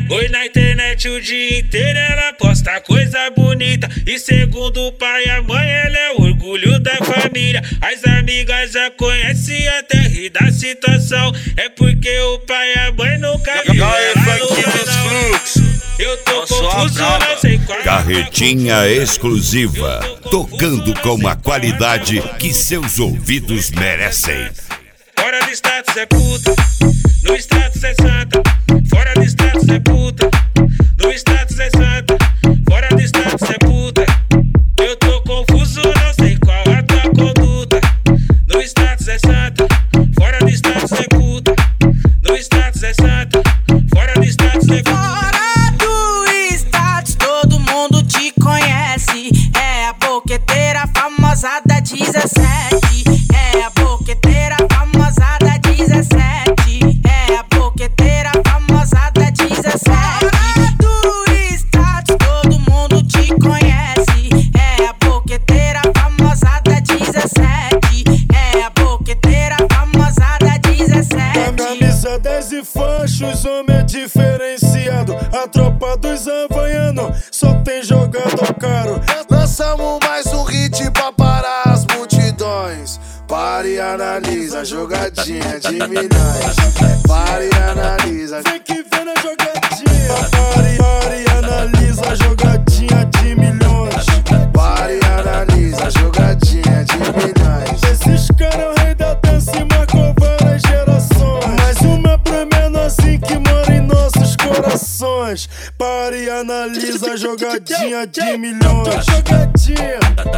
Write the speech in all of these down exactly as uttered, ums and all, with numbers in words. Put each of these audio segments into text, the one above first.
Oi na internet o dia inteiro, ela posta coisa bonita. E segundo o pai e a mãe, ela é o orgulho da família. As amigas já conhecem até rir da situação. É porque o pai e a mãe nunca viu ela no canal. Eu tô confuso, não sei qual. Carretinha exclusiva, tocando com uma qualidade que seus ouvidos merecem. Fora do status é puta, no status é santa. Fora do status é puta, no status é santa. Fora do status é puta. Eu tô confuso, não sei qual a tua conduta. No status é santa. Fora do status é puta, no status é santa. Fora do status é puta. Fora do status todo mundo te conhece. É a boqueteira famosa da dezessete. É a boqueteira famosa da dezessete. É a boqueteira famosa da dezessete. Fora do status todo mundo te conhece. É a boqueteira famosa da dezessete. É a boqueteira famosa da dezessete. Camisa dez e fachos, homem é diferenciado. A tropa dos havaianos só tem jogador caro. Lançamos mais um hit pra parar as multidões. Pare e analisa a jogadinha de milhões. Pare e analisa. Vem que vem na jogadinha. Pare, pare e analisa a jogadinha de milhões. Pare e analisa a jogadinha de milhões. Esses caras é o rei da dança e marcou várias gerações. Mais uma pra menorzinho que mora em nossos corações. Pare e analisa a jogadinha de milhões. Jogadinha.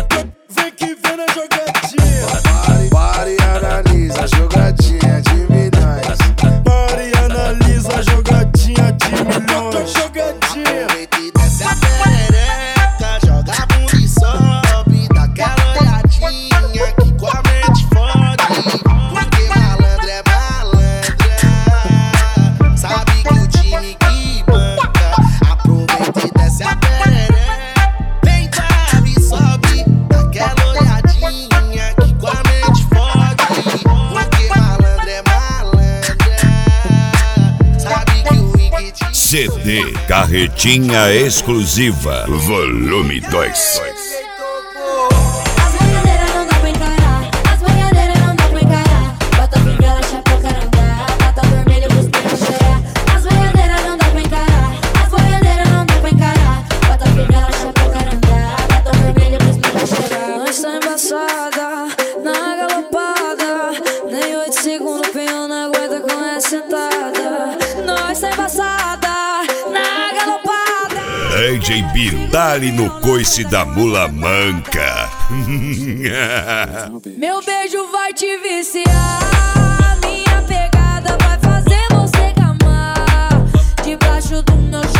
Vem que vem na jogadinha. Pare, pare e analisa a jogadinha de milhões. Pare e analisa a jogadinha de milhões. Jogadinha. Aproveita e desce a perereca, joga a bunda e sobe. Dá aquela olhadinha que com a mente fode. Porque malandro é malandra, sabe que o time que banca. Aproveita e desce a perereca, vem cá e sobe. Dá aquela olhadinha que com a mente fode. Porque malandro é malandra, sabe que o Wicked C D Carretinha exclusiva, volume dois. As boiadeiras não dá pra encarar, as boiadeiras não dá pra encarar. Bota bengala, chapéu, carandá, bota vermelho, busca cheirar. As boiadeiras não dá pra encarar, as boiadeiras não dá pra encarar. Bota bengala, chapéu, carandá, bota vermelho, busca cheirar. Nós tá embaçada, na galopada, nem oito segundos o peão não aguenta com essa sentada. Nós tá embaçada, na galopada. D J Biro, dá-lhe no coice da mula manca. Meu beijo vai te viciar, minha pegada vai fazer você gamar. Debaixo do meu